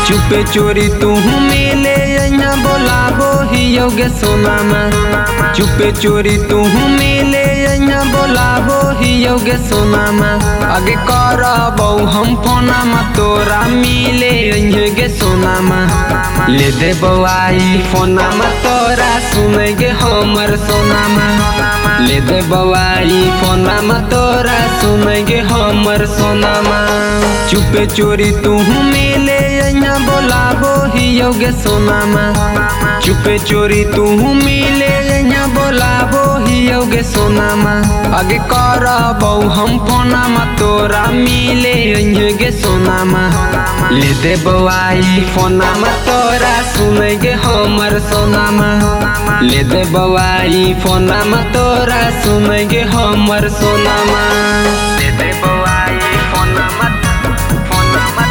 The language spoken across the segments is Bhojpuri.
चुपे चोरी तू मिले यहाँ बोलाबो हियो गे सोनामा। चुपे चोरी तू मिले यहाँ बोलाबो हियो गे सोनामा। आगे करबो हम फोनामा तोरा मिले यहाँ गे सोनामा। ले देबो आई फोनामा तोरा सुने गे हमर सोनामा। ले देबो आई फोनामा तोरा सुने गे हमर सोनामा। चुपे चोरी तू मिले यहाँ बोलाबो हियो गे सोनामा। चुपे चोरी तू मिले यहाँ बोलाबो हियो गे सोनामा। आगे करबो हम फोनामा तोरा मिले यहाँ गे सोनामा। ले देबो आई फोनामा तोरा सुने गे हमर सोनामा। ले देबो आई फोनामा तोरा सुने गे हमर सोनामा। ले देबो आई फोनामा फोनामा।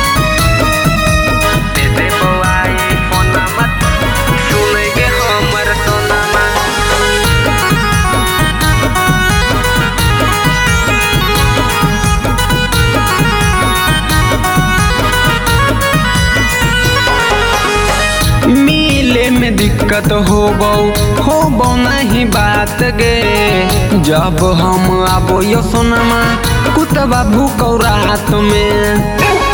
ले देबो आई फोनामा सुने गे हमर सोनामा। मिले में दिक्कत होबो नहीं बात गे। जब हम आबो यो सोनामा कुतबा भूखौ रात में।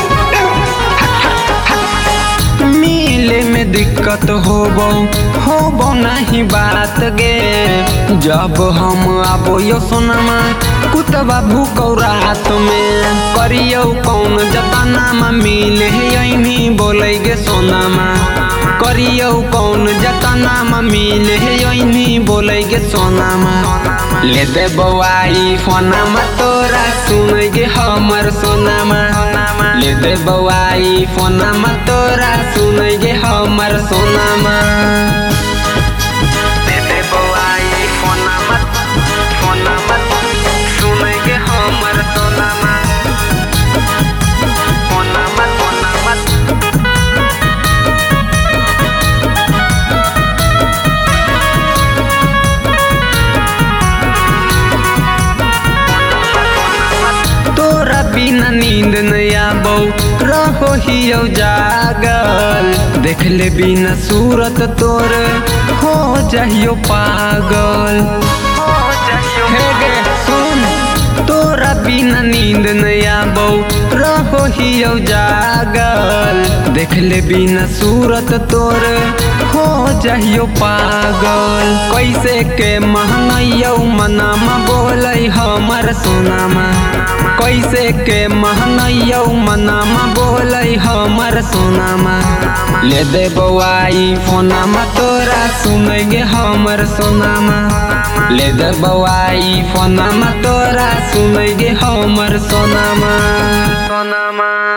मिले में दिक्कत होबो नहीं बात गे। जब हम आबो यो सोनामा कुतबा भूखौ रात में। करियो कौन जतनामा मिले यही बोले गे सोनामा। करियो कौन जतनामा मिले यही बोले गे सोनामा। ले देबो आई फोनामा तोरा सुने गे हमर सोनामा। ले देबो आई फोनामा तोरा सुने गे हमर सोनामा। ले देबो आई फोनामा फोनामा सुने गे हमर सोनामा। फोनामा फोनामा बिना नींद नहीं आबो रहो हियो जागल। देख ले बिना सूरत तोर हो जाइयो पागल। हे गे सुन तोरा बिना नींद नहीं आबो रहो हियो जागल। देख ले बिना सूरत तोर हो जाइयो पागल। कैसे के महंगाइयो मनामा बोलै हमर सोनामा। कैसे के महंगाइयो मनामा बोलै हमर सोनामा। ले देबो आई फोनामा तोरा सुने गे हमर सोनामा। ले देबो आई फोनामा तोरा सुने गे हमर सोनामा। सोनामा।